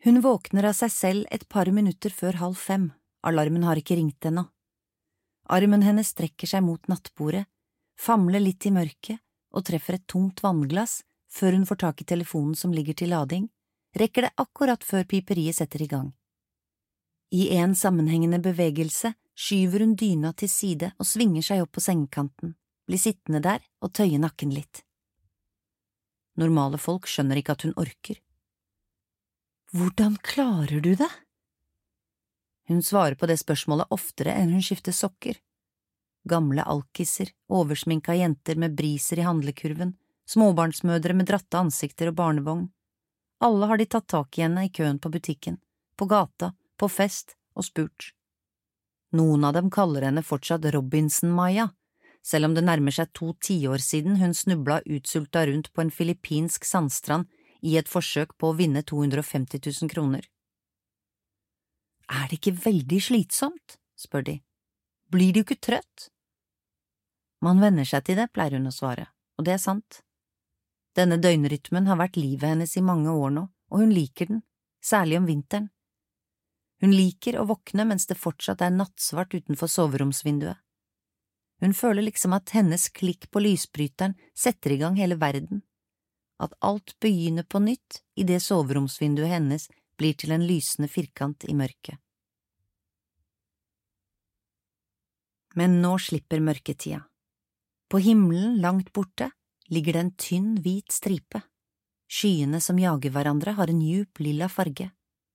Hun våkner av seg selv et par minutter før 4:30, alarmen har ikke ringt ennå. Armen hennes strekker seg mot nattbordet, famler litt i mørket og treffer et tomt vannglass før hun får tak i telefonen som ligger til lading, rekker det akkurat før piperiet setter i gang. I en sammenhengende bevegelse skyver hun dyna til side og svinger seg opp på sengekanten, blir sittende der og tøye nakken litt. Normale folk skjønner ikke at hun orker. Hvordan klarer du det? Hun svarer på det spørsmålet oftere enn hun skifter sokker. Gamle alkiser, oversminka jenter med briser i handlekurven, småbarnsmødre med dratte ansikter og barnevogn. Alle har de tatt tak i henne i køen på butikken, på gata, på fest og spurt. Noen av dem kaller henne fortsatt Robinson-Maja, selv om det nærmer seg 2 tiår siden hun snubla utsulta rundt på en filippinsk sandstrand i et forsøk på å vinne 250 000 kroner. Er det ikke veldig slitsomt, spør de. Blir du ikke trøtt? Man venner seg til det, pleier hun å svare, og det er sant. Denne døgnrytmen har vært livet hennes i mange år nå, og hun liker den, særlig om vinteren. Hun liker å våkne mens det fortsatt er nattsvart utenfor soveromsvinduet. Hun føler liksom at hennes klikk på lysbryteren setter i gang hele verden, at alt begynner på nytt i det soveromsvinduet hennes blir til en lysende firkant i mørket. Men nå slipper mørketida. På himmelen langt borte ligger det en tynn, hvit stripe. Skyene som jager hverandre har en djup lilla farge.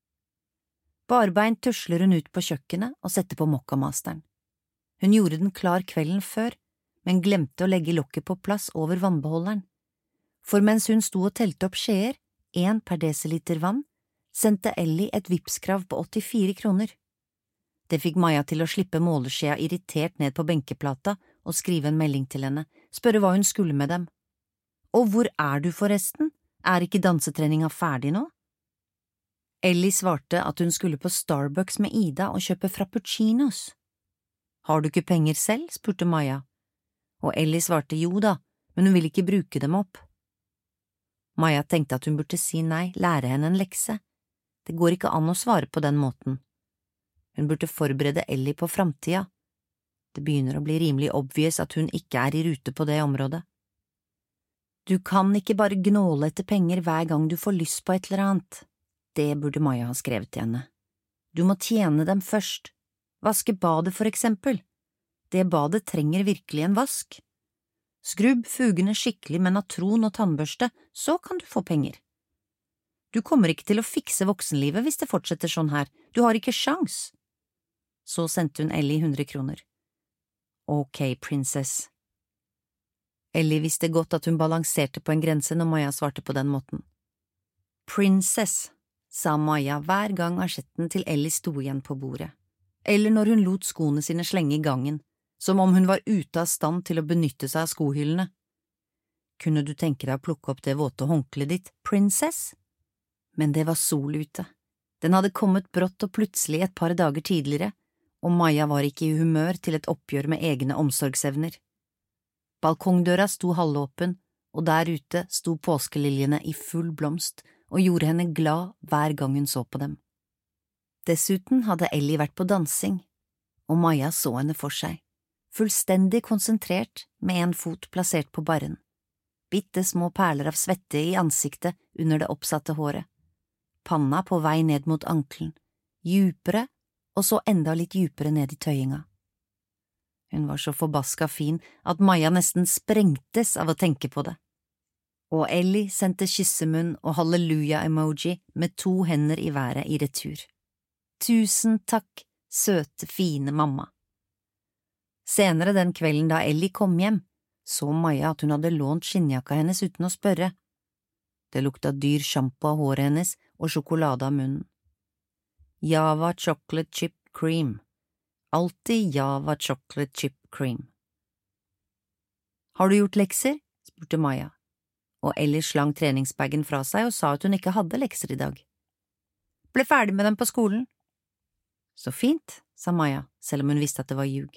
Barbeint tusler hun ut på kjøkkenet og setter på mokkamasteren. Hun gjorde den klar kvelden før, men glemte å legge lokket på plass over vannbeholderen. For mens hun sto og telte opp skjeer, 1 per desiliter vann, sendte Ellie et vipskrav på 84 kroner. Det fikk Maja til å slippe måleskjea irritert ned på benkeplata og skrive en melding til henne, spørre hva hun skulle med dem. Og hvor er du forresten? Er ikke dansetreninga ferdig nå? Ellie svarte at hun skulle på Starbucks med Ida og kjøpe frappuccinos. Har du ikke penger selv? Spurte Maja. Og Ellie svarte jo da, men hun ville ikke bruke dem opp. Maja tenkte at hun burde si nei, lære henne en lekse. Det går ikke an å svare på den måten. Hun burde forberede Ellie på framtida. Det begynner å bli rimelig obvious at hun ikke er i rute på det området. Du kan ikke bare gnåle etter penger hver gang du får lyst på et eller annet. Det burde Maja ha skrevet til henne. Du må tjene dem først. Vaske badet for eksempel. Det badet trenger virkelig en vask. Skrubb fugene skikkelig med natron og tannbørste, så kan du få penger. Du kommer ikke til å fikse voksenlivet hvis det fortsetter sånn her, du har ikke sjans. Så sendte hun Ellie 100 kroner. Ok, princess. Ellie visste godt at hun balanserte på en grense når Maja svarte på den måten. Princess, sa Maja hver gang asjetten til Ellie sto igjen på bordet, eller når hun lot skoene sine slenge i gangen, som om hun var ute av stand til å benytte seg av skohyllene. Kunne du tenke deg å plukke opp det våte håndkleet ditt, princess? Men det var sol ute. Den hadde kommet brått og plutselig et par dager tidligere, og Maja var ikke i humør til et oppgjør med egne omsorgsevner. Balkongdøra sto halvåpen, og der ute sto påskeliljene i full blomst og gjorde henne glad hver gang hun så på dem. Dessuten hadde Ellie vært på dansing, og Maja så henne for seg, fullstendig konsentrert med en fot plassert på barren, bitte små perler av svette i ansiktet under det oppsatte håret, panna på vei ned mot ankelen, djupere og så enda litt djupere ned i tøyinga. Hun var så forbaska fin at Maja nesten sprengtes av å tenke på det. Og Ellie sendte kyssemunn og halleluja-emoji med 2 hender i været i retur. Tusen takk, søte, fine mamma. Senere den kvelden da Ellie kom hjem, så Maja at hun hadde lånt skinnjakka hennes uten å spørre. Det lukta dyr sjampo av håret hennes og sjokolade av munnen. Java chocolate chip cream. Alltid Java chocolate chip cream. Har du gjort lekser? Spurte Maja, og Ellie slang treningsbagen fra seg og sa at hun ikke hadde lekser i dag. Ble ferdig med dem på skolen. Så fint, sa Maja, selv om hun visste at det var ljug.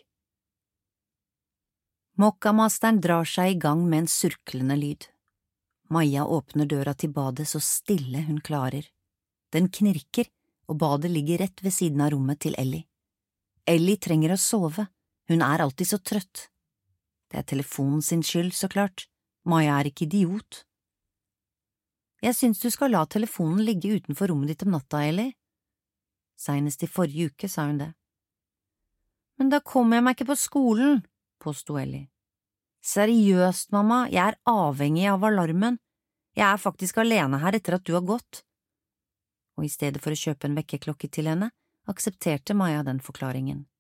Mokkamasteren drar seg i gang med en surklende lyd. Maja åpner døra til badet så stille hun klarer. Den knirker, og badet ligger rett ved siden av rommet til Ellie. Ellie trenger å sove, hun er alltid så trøtt. Det er telefonen sin skyld, så klart, Maja er ikke idiot. Jeg syns du skal la telefonen ligge utenfor rommet ditt om natta, Ellie. Senest i forrige uke sa hun det. Men da kommer jeg meg ikke på skolen, påsto Ellie. Seriøst, mamma, jeg er avhengig av alarmen. Jeg er faktisk alene her etter at du har gått. Og i stedet for å kjøpe en vekkerklokke til henne, aksepterte Maja den forklaringen.